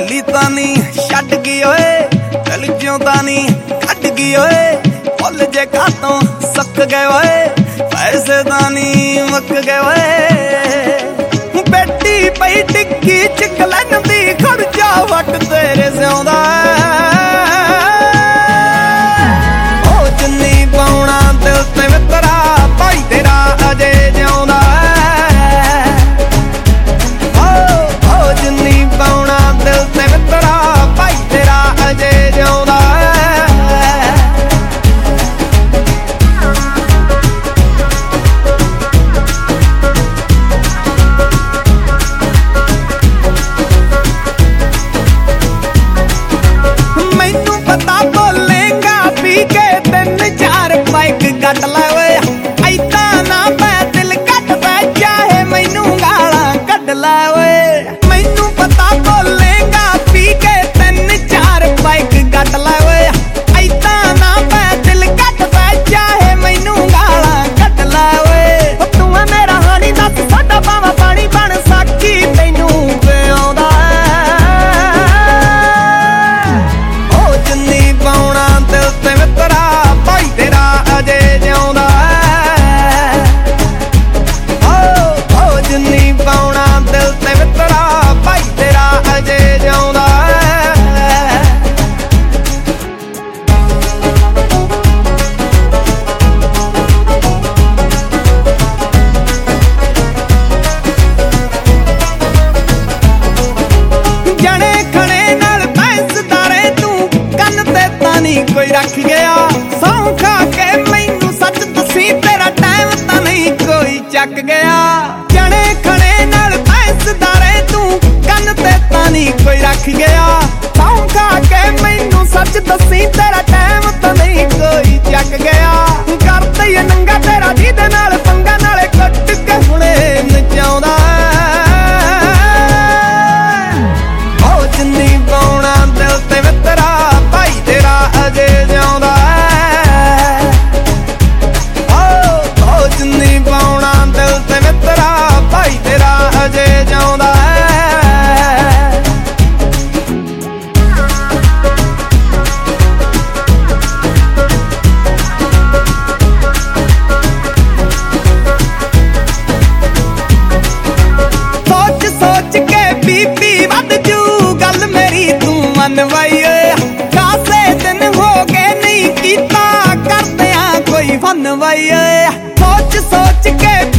भुली तानी छड्ड गई ओए दिल चों तानी कट गई ओए फुल जे खातों सक गए ओए पैसे तानी मुक गए ओए बेटी पई टिक्की चिकलन दी खर्चा वट तेरे सिउंदा ओ जिन्नी पाउणा दिल ते मित्रा भाई तेरा अजे जिउंदा कट लै ओए ऐदा ना पै दिल कट पै चाहे मैनू गालां कढ लै ओए मैनू पता बोलेगा पी के 3-4 बाइक कट लै ओए ऐदा ना पै दिल कट पै चाहे मैनू गालां कढ लै ओए तू है मेरा हानी दस साडा पावा पानी बन साकी तैनू पिआउंदा ओ जिन्नी पाउणा दिल ते मित्रा भाई तेरा अजे कोई रख गया सौ खा के मैनू सच दसी तेरा टाइम तां नहीं कोई चक गया जने खड़े नाल पैसदारे तू कन ते तां नहीं कोई रख गया सौ खा के मैनू सच दसी तेरा टाइम तां नहीं कोई चक गया करते ही नंगा तेरा जिहदे नाल पंगा नाले कट के हुणे नचाउंदा ओ जिन्नी पाउणा दिल ते मित्रा भाई तेरा अजे जिउंदा ओ जिन्नी पाउणा दिल ते मित्रा भाई तेरा अजे जिउंदा सोच सोच के बीपी वध जू गल मेरी तू मन वई खासे दिन हो गए नहीं कीता करदे कोई फन वई सोच सोच के